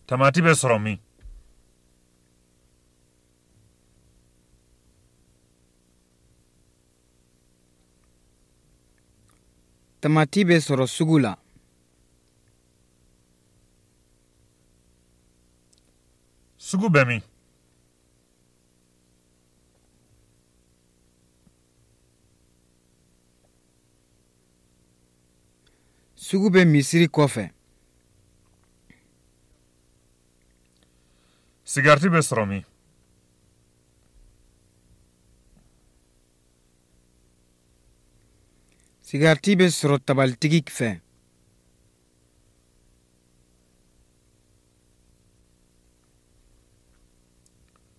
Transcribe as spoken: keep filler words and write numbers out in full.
Tamati bɛ sɔrɔ min? Tamati bɛ sɔrɔ sugu la. Sugu bɛ min? Sugu bɛ misiri kɔfɛ. Sigarati bɛ sɔrɔ min? Sigarati bɛ sɔrɔ tabalitigi fɛ.